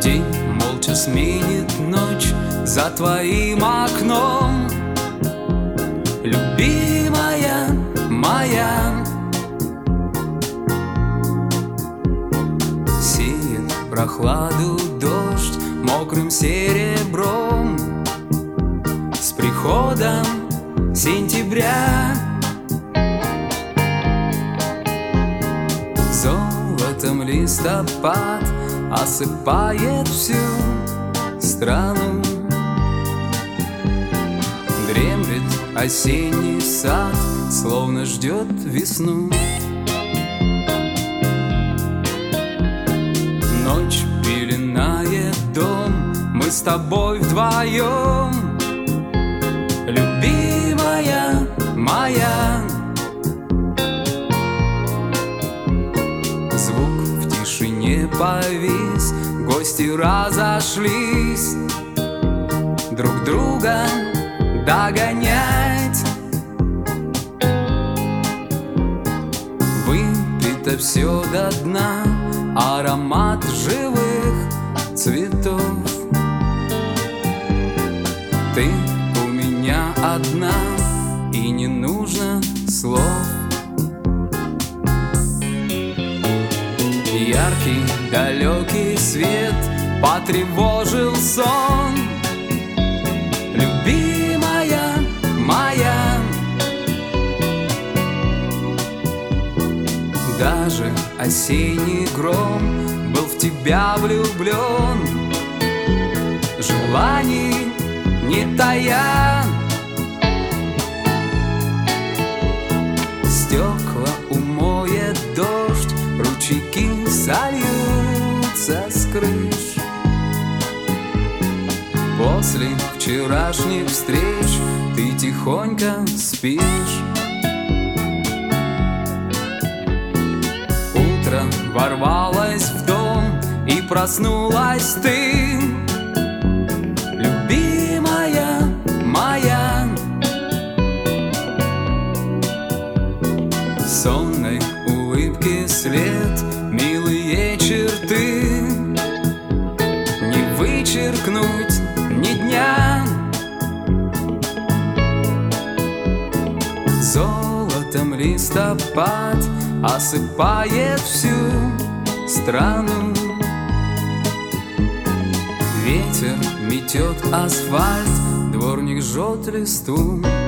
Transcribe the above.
День молча сменит ночь за твоим окном. Любимая моя, сеет прохладу дождь мокрым серебром. С приходом сентября золотом листопад осыпает всю страну. Дремлет осенний сад, словно ждет весну. Ночь пеленает дом, мы с тобой вдвоем. Любимая моя, звук в тишине повис, гости разошлись друг друга догонять. Выпито все до дна, аромат живых цветов. Ты у меня одна, и не нужно слов. Яркий далекий свет потревожил сон. Любимая моя, даже осенний гром был в тебя влюблен. Желаний не тая, стекла умоет дождь, ручейки сольются с крыш. После вчерашних встреч ты тихонько спишь. Утро ворвалось в дом, и проснулась ты. Любимая моя, сонной улыбки след, милые черты не вычеркнуть ни дня. Золотом листопад осыпает всю страну. Ветер метет асфальт, дворник жжет листву.